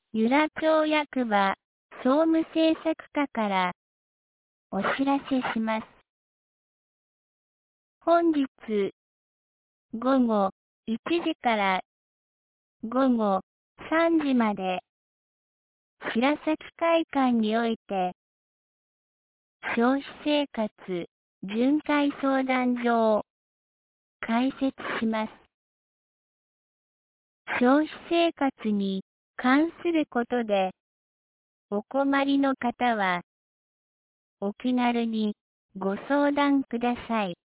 由良町役場総務政策課からお知らせします。本日午後1時から午後3時まで白崎会館において消費生活巡回相談所を開設します。消費生活に関することでお困りの方はお気軽にご相談ください。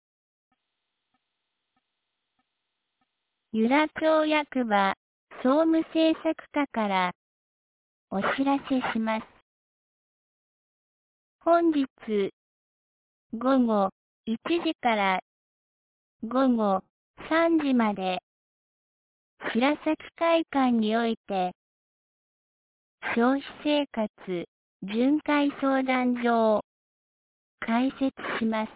由良町役場総務政策課からお知らせします。本日午後1時から午後3時まで白崎会館において消費生活巡回相談所を開設します。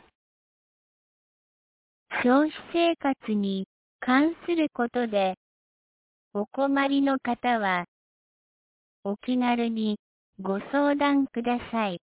消費生活に関することでお困りの方はお気軽にご相談ください。